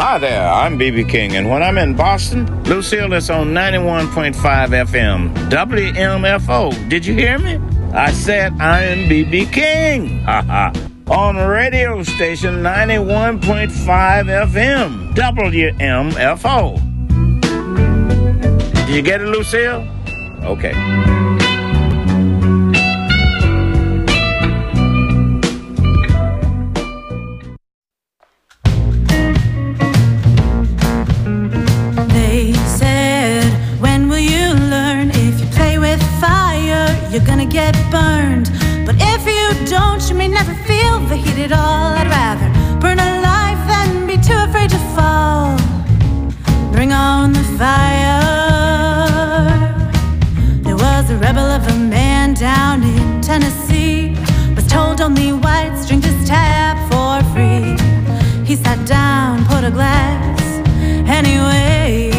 Hi there, I'm B.B. King, and when I'm in Boston, Lucille is on 91.5 FM, WMFO. Did you hear me? I said I am B.B. King. On radio station 91.5 FM, WMFO. Did you get it, Lucille? Okay. You're gonna get burned, but if you don't, you may never feel the heat at all. I'd rather burn alive than be too afraid to fall. Bring on the fire. There was a rebel of a man down in Tennessee, was told only whites drink this tap for free. He sat down, poured a glass anyway.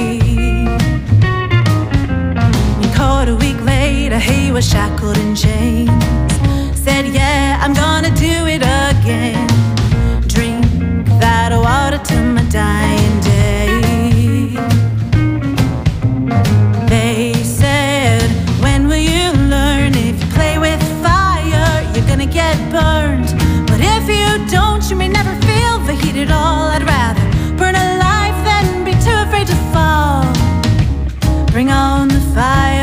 A week later, he was shackled in chains. Said, yeah, I'm gonna do it again. Drink that water till my dying day. They said, when will you learn? If you play with fire, you're gonna get burned. But if you don't, you may never feel the heat at all. I'd rather burn alive than be too afraid to fall. Bring on the fire.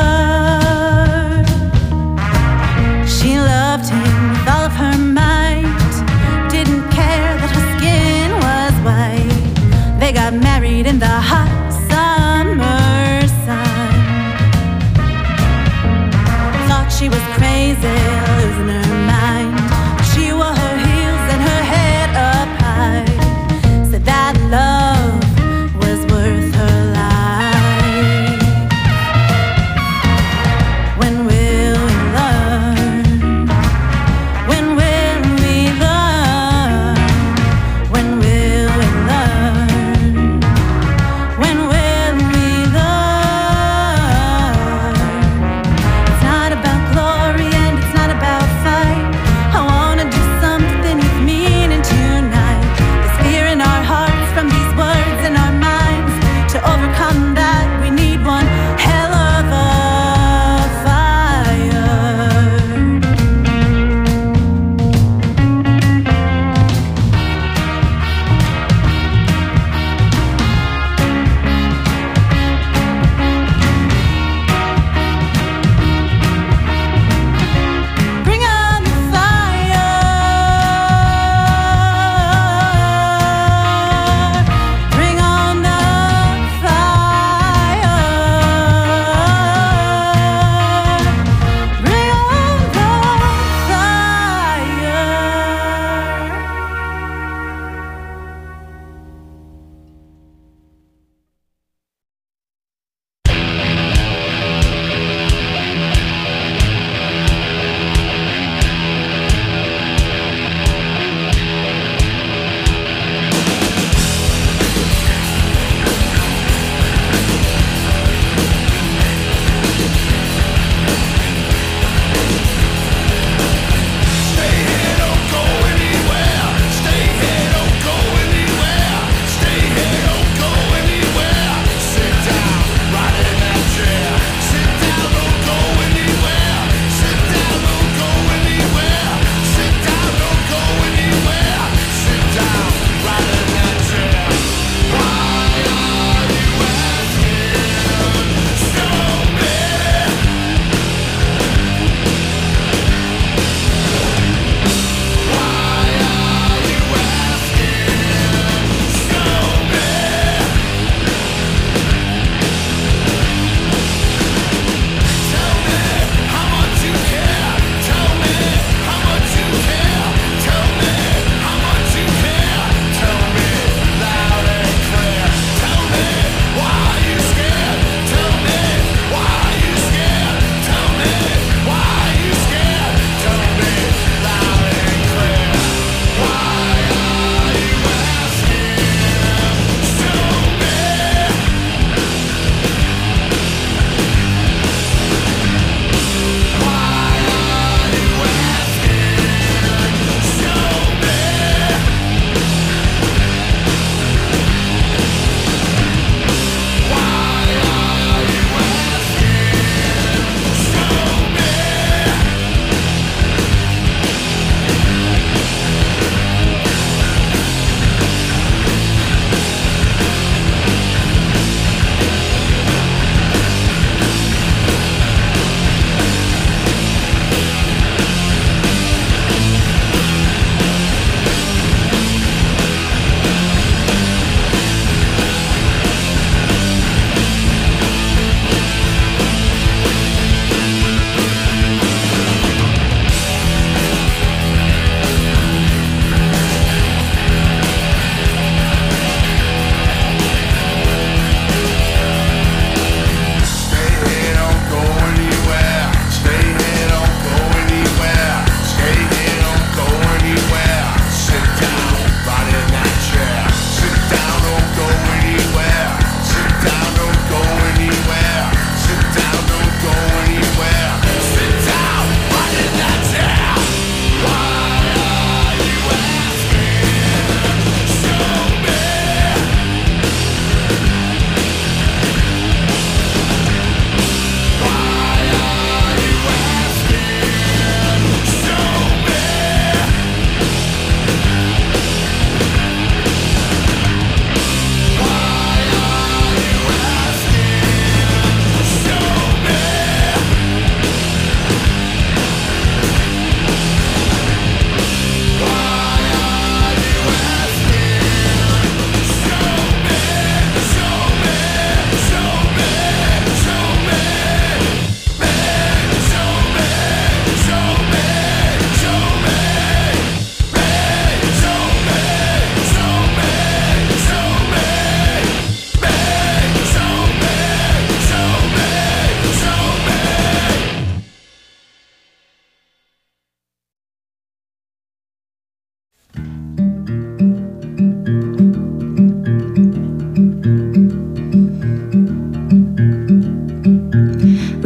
She loved him with all of her might, didn't care that her skin was white.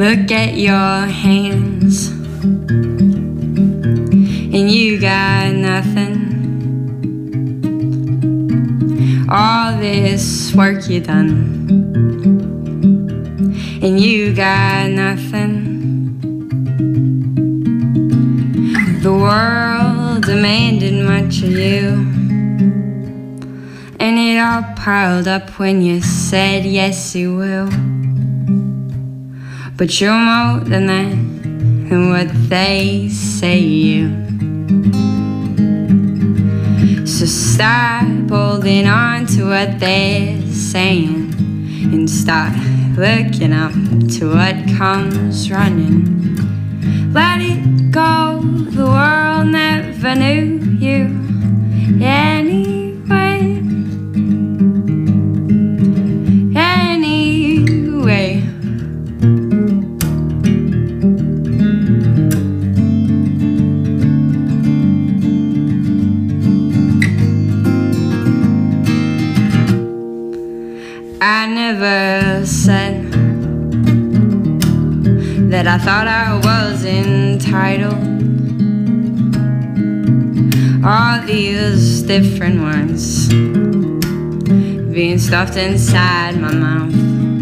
Look at your hands, and you got nothing. All this work you done, and you got nothing. The world demanded much of you, and it all piled up when you said yes you will. But you're more than that, and what they say you. So stop holding on to what they're saying, and start looking up to what comes running. Let it go, the world never knew you anyway. Anyway. I never said that I thought I was entitled. All these different words being stuffed inside my mouth.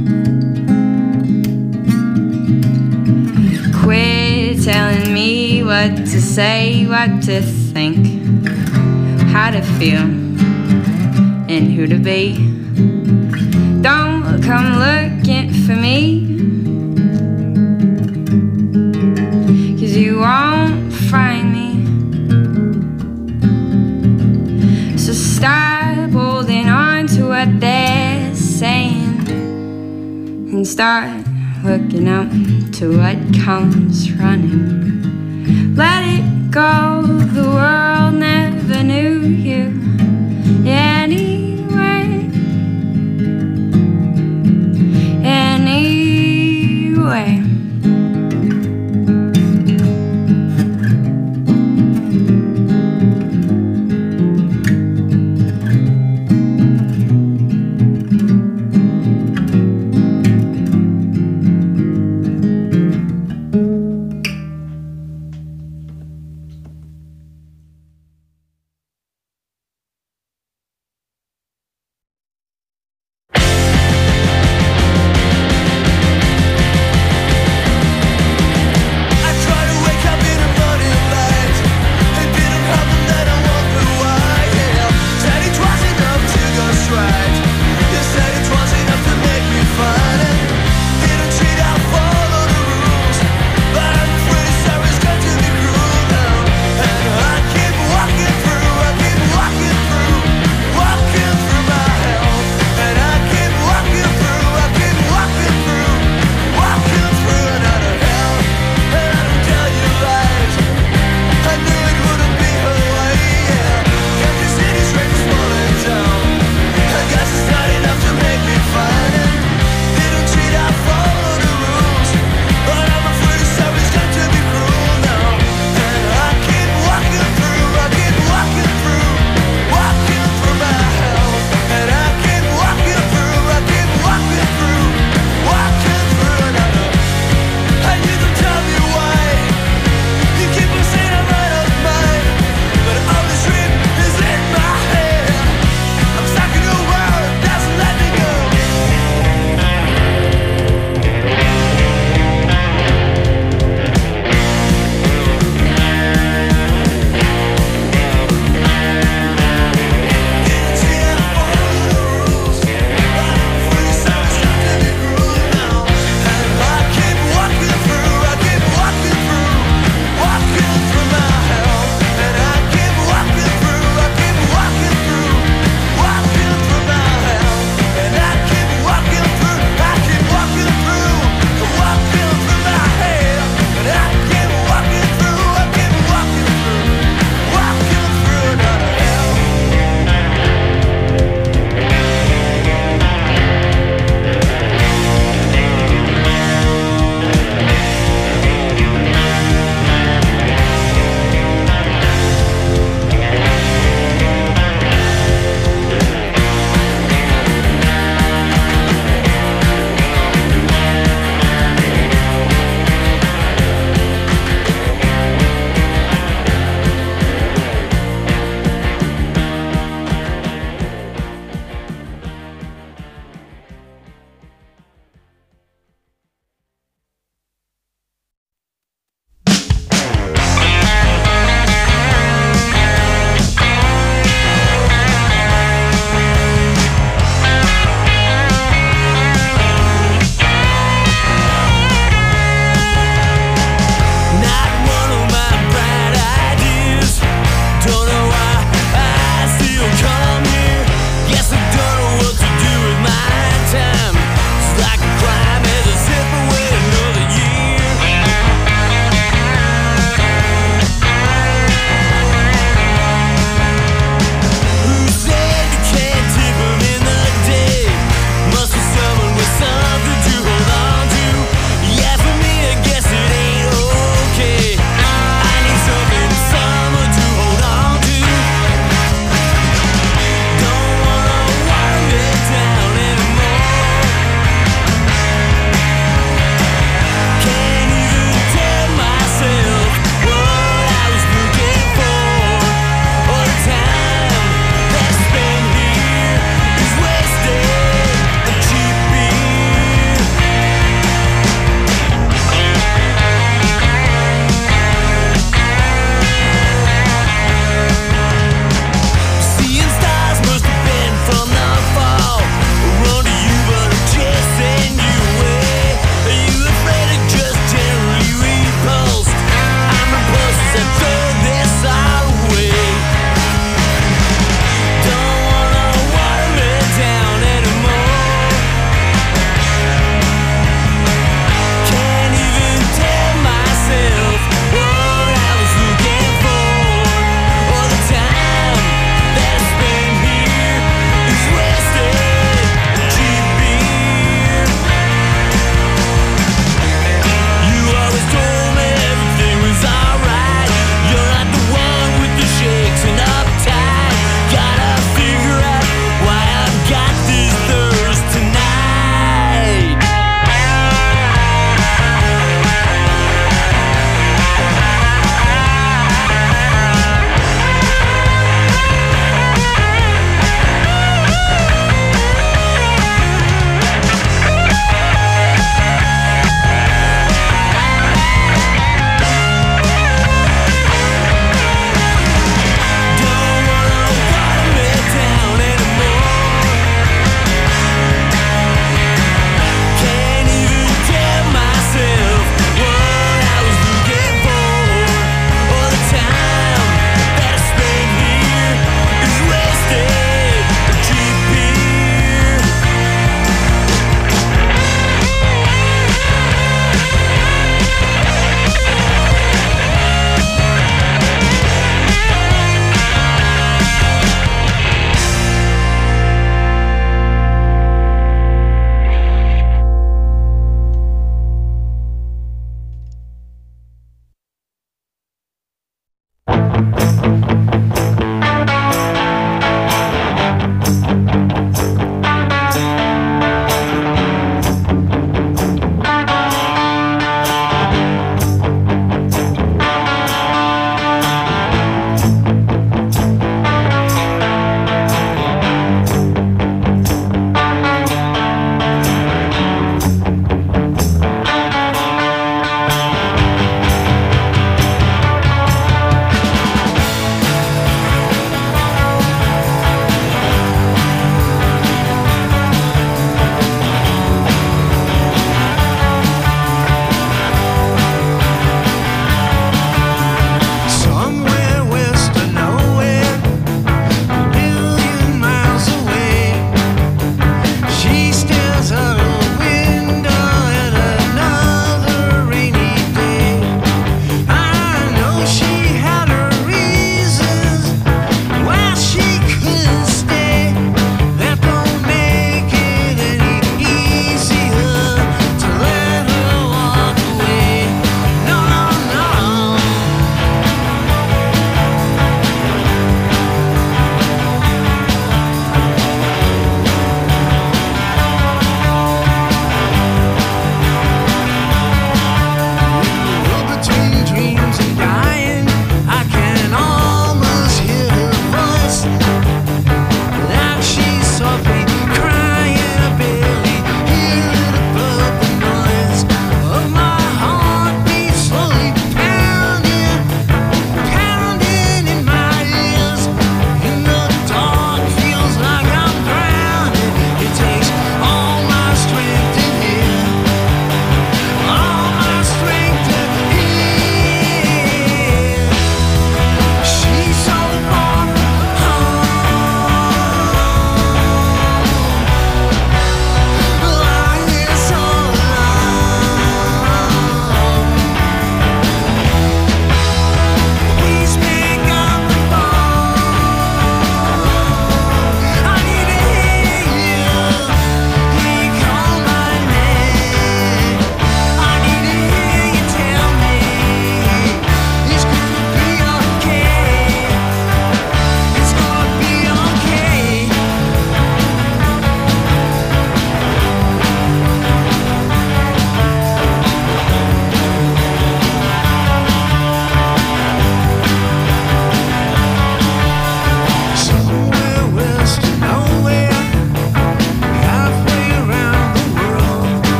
Quit telling me what to say, what to think, how to feel, and who to be. Don't come looking for me, 'cause you won't find me. So stop holding on to what they're saying, and start looking up to what comes running. Let it go, the world never knew you anyway. Anyway.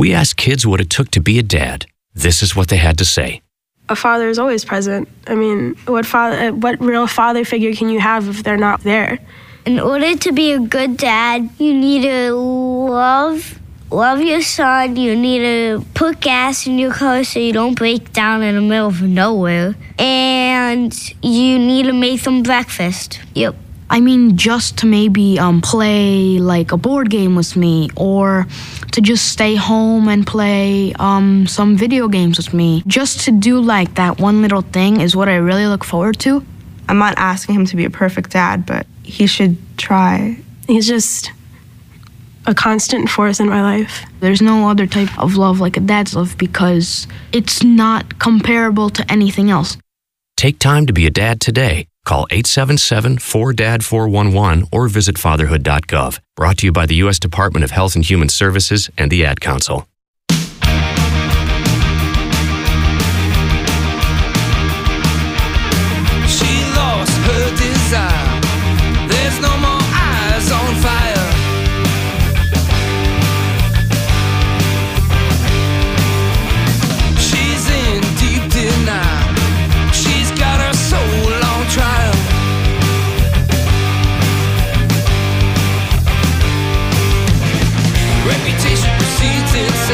We asked kids what it took to be a dad. This is what they had to say. A father is always present. I mean, what real father figure can you have if they're not there? In order to be a good dad, you need to love your son. You need to put gas in your car so you don't break down in the middle of nowhere. And you need to make them breakfast. Yep. I mean, just to maybe play like a board game with me, or to just stay home and play some video games with me. Just to do like that one little thing is what I really look forward to. I'm not asking him to be a perfect dad, but he should try. He's just a constant force in my life. There's no other type of love like a dad's love because it's not comparable to anything else. Take time to be a dad today. Call 877-4DAD-411 or visit fatherhood.gov. Brought to you by the U.S. Department of Health and Human Services and the Ad Council. She lost her desire. There's no more eyes on fire. She's in deep denial. She's got her soul on trial. Reputation precedes itself.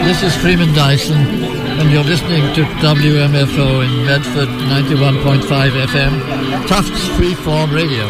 This is Freeman Dyson, and you're listening to WMFO in Medford, 91.5 FM, Tufts Freeform Radio.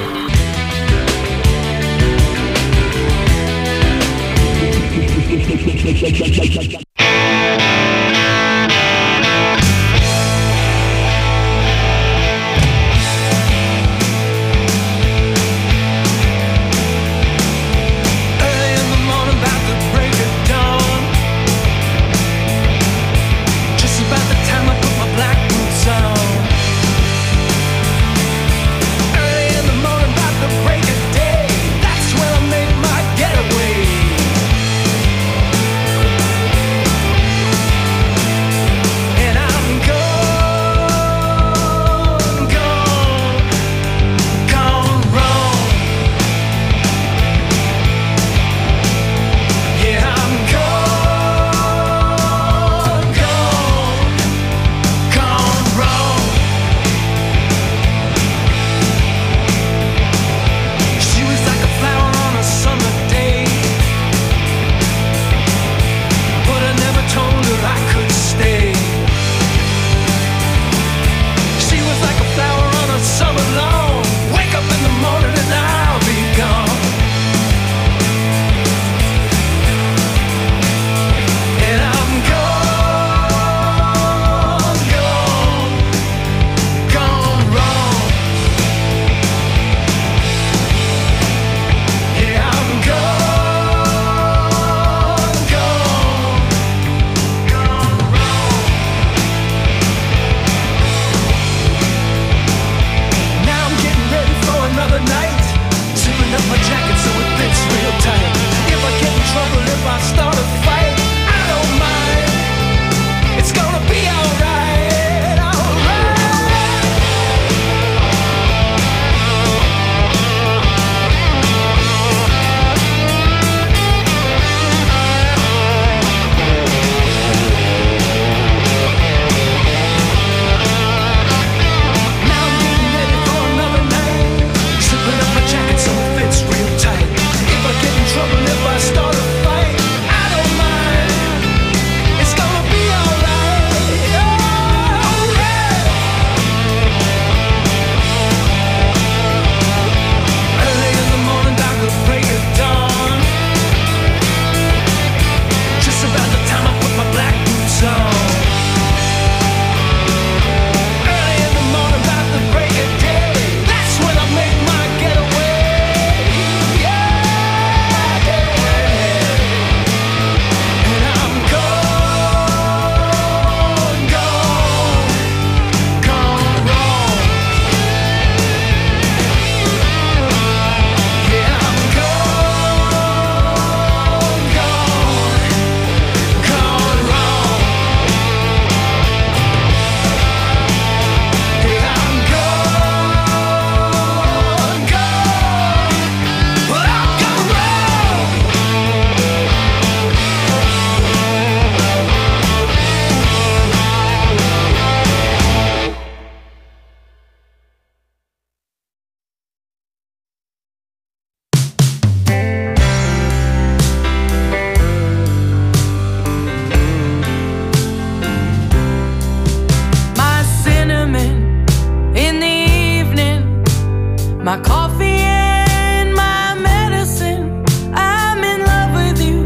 my coffee and my medicine. I'm in love with you.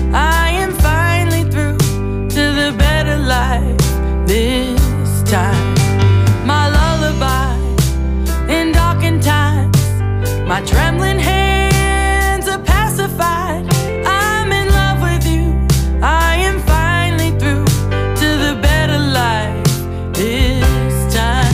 I am finally through to the better life this time. My lullaby in darkened times, my trembling hands are pacified. I'm in love with you. I am finally through to the better life this time.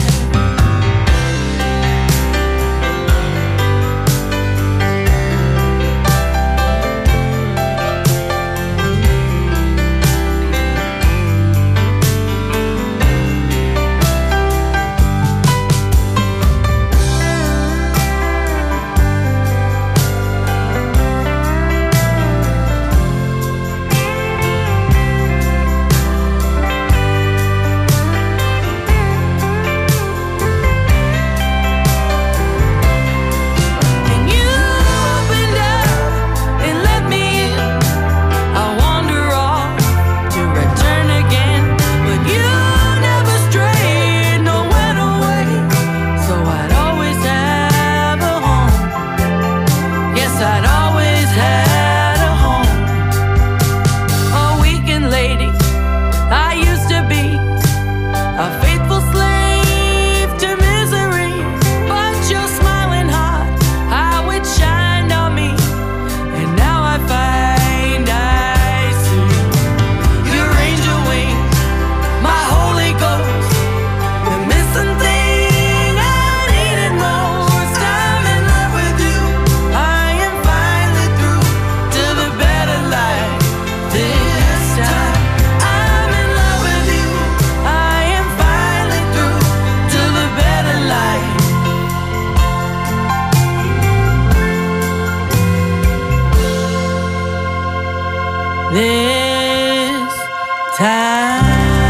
this time.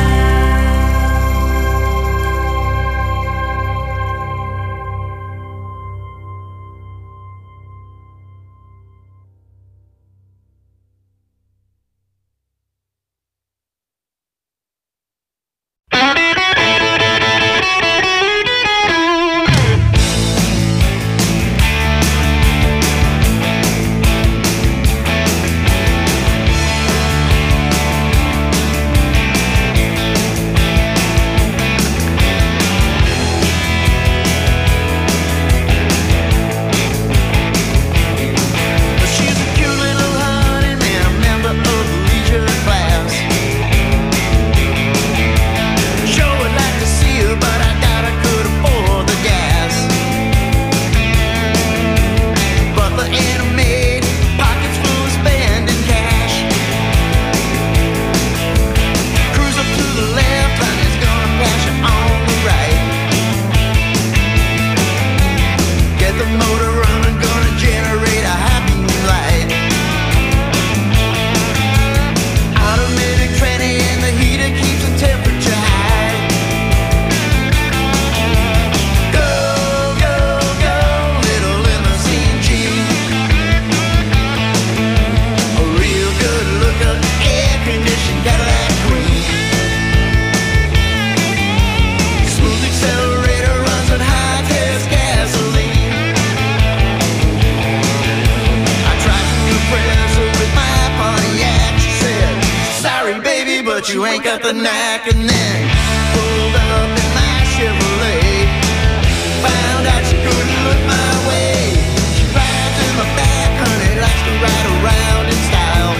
but you ain't got the knack. And then pulled up in my Chevrolet, found out she couldn't look my way. She rides in my back, honey, likes to ride around in style.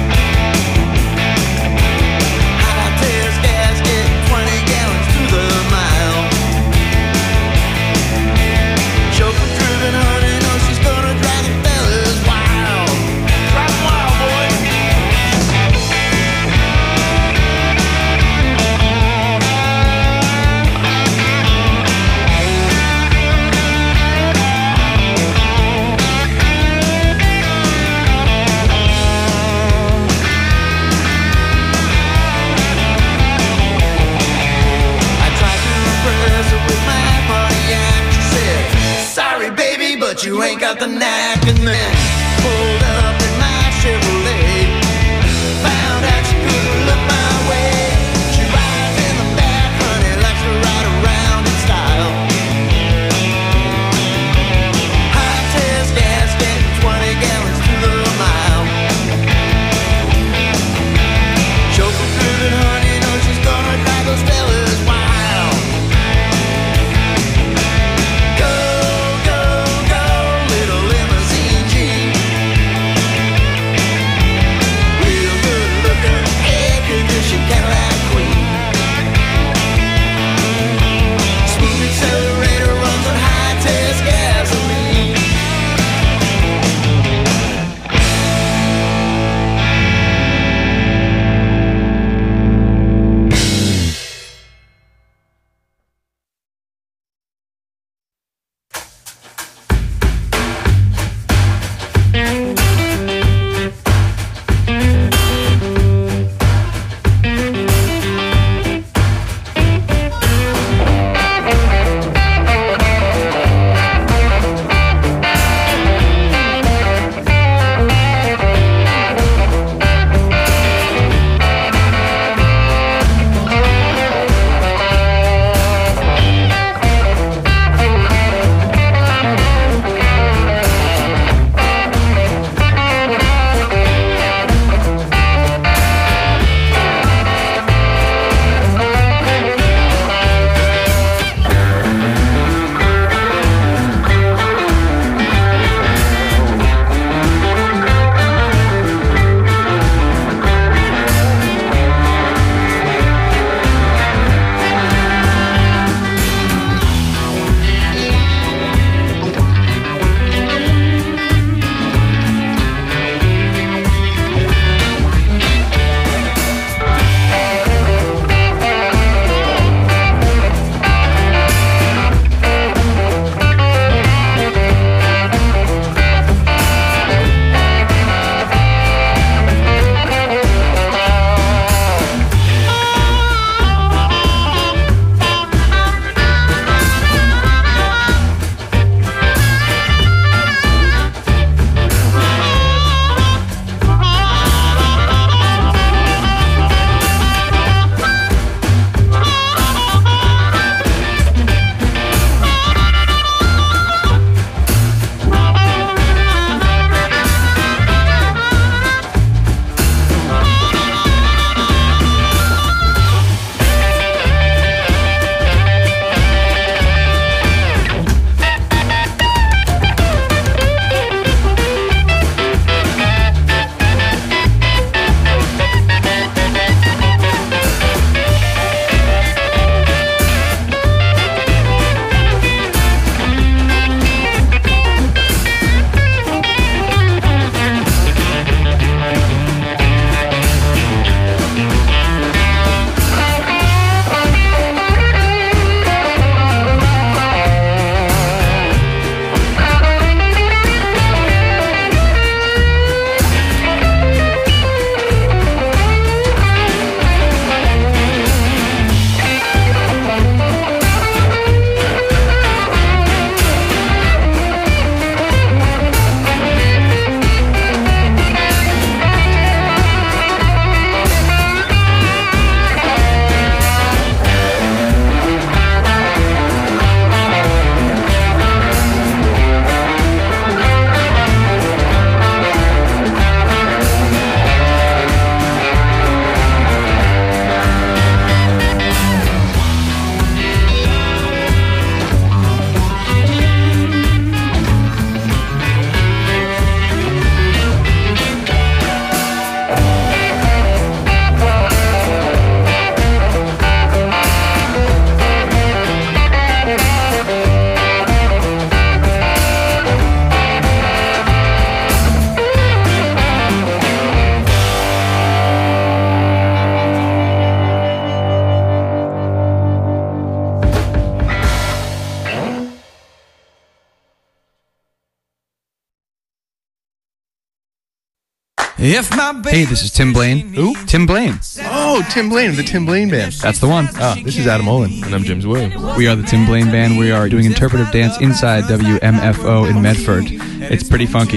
High test gasket, 20 gallons to the mile. Chauffeur driven, honey, knows she's gonna drive the fellas wild. Drive them wild, boy. But you ain't got the knack. And then pulled up in my Chevrolet, found out she couldn't look my way. She rides in the back, honey, likes to ride around in style. High test gasket, 20 gallons to the mile. Chauffeur driven, honey, knows she's gonna drive those fellas wild. Go, go, go, little limousine Jeep. If my Hey, this is Tim Blaine. Who? Tim Blaine. Oh, Tim Blaine of the Tim Blaine Band. That's the one. This is Adam Olin. And I'm James Williams. We are the Tim Blaine Band. We are doing interpretive dance inside WMFO in Medford. It's pretty funky.